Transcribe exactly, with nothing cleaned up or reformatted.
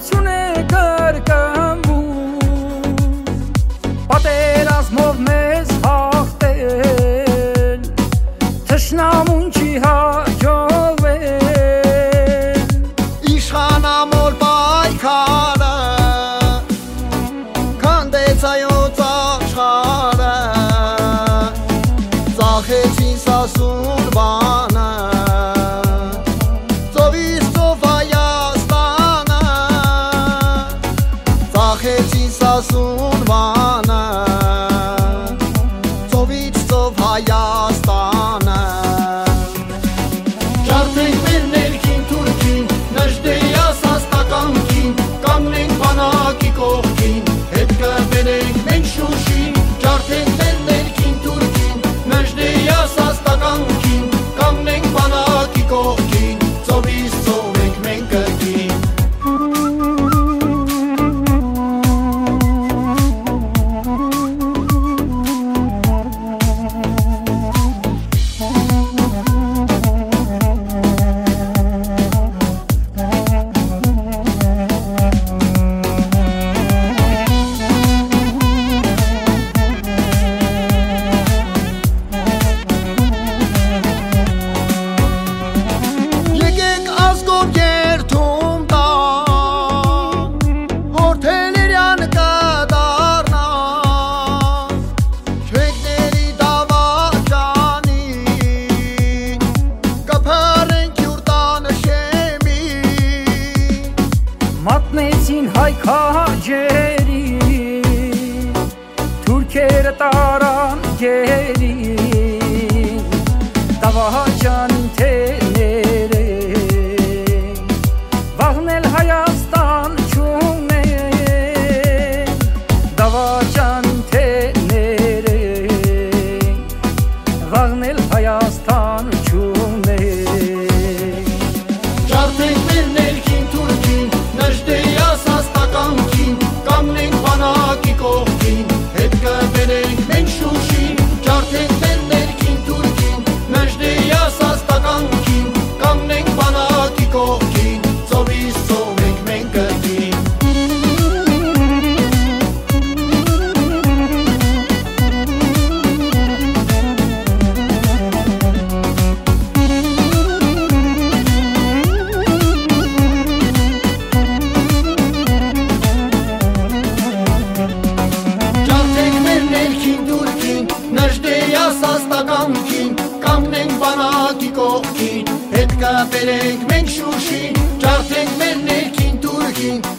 Ուրախություն է կրկնվում, պատերազմով մեզ հաղթել, թշնամուն չի հաջողվել, իշխանամոլ պայքարը քանդեց հայոց աշխարհը, ծախեցին Սասուն բանը, ծովից ծով Հայաստանը, ծախեցին Սասուն բանը, ծովից ծով Հայաստանը, ջարդենք մեր ներքին թուրքին, նժդեյաս հաստականքին, կանգնենք բանակի կողքին, հետ կբերենք մենք Շուշին, ջարդենք մեր ներքին թուրքին, նժդեյաս հաստականքին, կանգնենք բանակի կողքին, ծովից ծով ենք մենք կրկին։ Եկեք ազգով երթում տան, հորդելիրյան կդառնան, չվեկների դավաճանին, կփռենք յուր տանը շեմին, մատնեցին հայ քաջերի, թուրքերը տարան գերին, դավաճանին թեներեն, վաղնել Հայաստան չունեն, դավաճանին թեներեն, վաղնել Հայաստան չունեն, ջարդենք մեր ներքին թուրքին, նժդեյաս հաստականքին, կանգնենք բանակի կողքին, հետ կբերենք մենք Շուշին, ջարդենք մեր ներքին թուրքին, նժդեյաս հաստականքին, կանգնենք բանակի կողքին, ծովից ծով ենք մենք կրկին։ Ջարդենք մեր ներքին թուրքին, նժդեյաս հաստականքին, կանգնենք բանակի կողքին, հետ կբերենք մենք Շուշին, ջարդենք մեր ներքին թուրքին,